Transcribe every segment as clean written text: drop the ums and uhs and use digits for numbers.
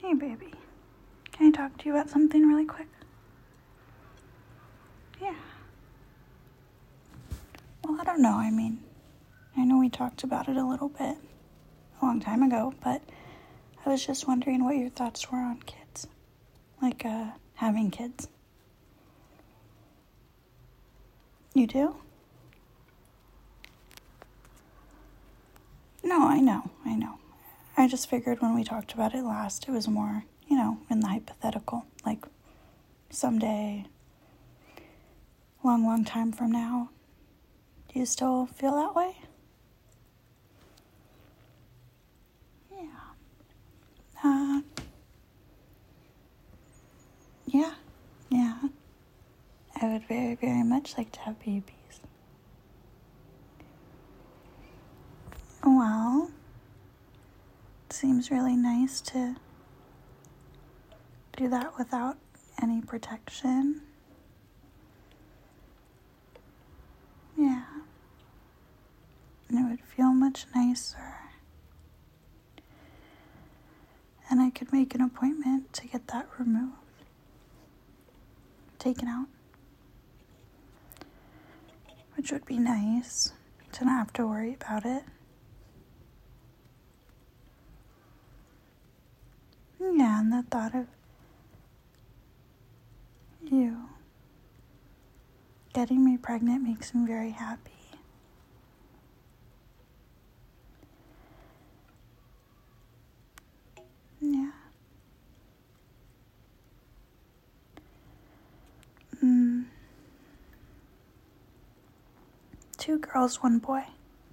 Hey, baby. Can I talk to you about something really quick? Yeah. Well, I don't know. I know we talked about it a little bit a long time ago, but I was just wondering what your thoughts were on kids. Like, having kids. You do? No, I know. I just figured when we talked about it last, it was more, in the hypothetical. Like, someday, long, long time from now. Do you still feel that way? Yeah. Yeah. I would very, very much like to have babies. Well, it seems really nice to do that without any protection. Yeah. And it would feel much nicer. And I could make an appointment to get that removed. Taken out. Which would be nice to not have to worry about it. Yeah, and the thought of you getting me pregnant makes me very happy. Yeah. 2 girls, 1 boy.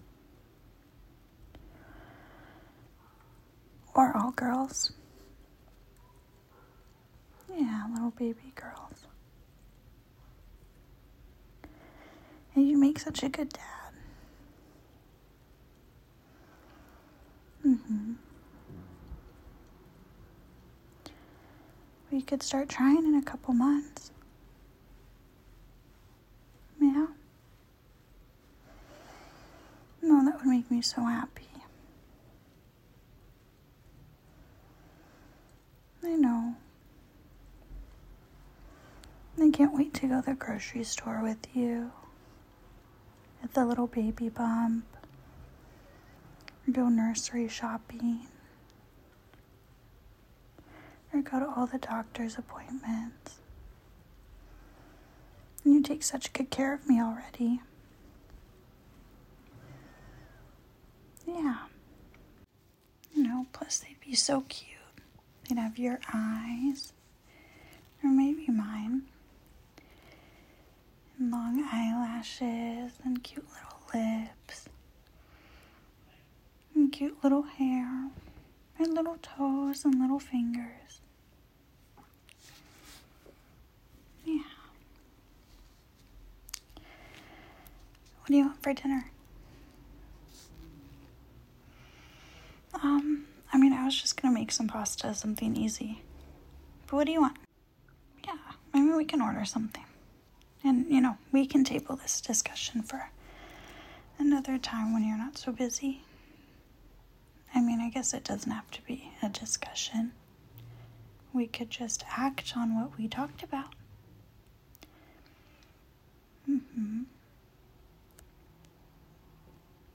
Or all girls. Yeah, little baby girls. And you make such a good dad. We could start trying in a couple months. Yeah. No, that would make me so happy. I know. I can't wait to go to the grocery store with you. At the little baby bump. Or go nursery shopping. Or go to all the doctor's appointments. And you take such good care of me already. Yeah. Plus they'd be so cute. They'd have your eyes. Or maybe mine. And long eyelashes and cute little lips. And cute little hair. And little toes and little fingers. Yeah. What do you want for dinner? I was just gonna make some pasta, something easy. But what do you want? Yeah, maybe we can order something. And, we can table this discussion for another time when you're not so busy. I guess it doesn't have to be a discussion. We could just act on what we talked about.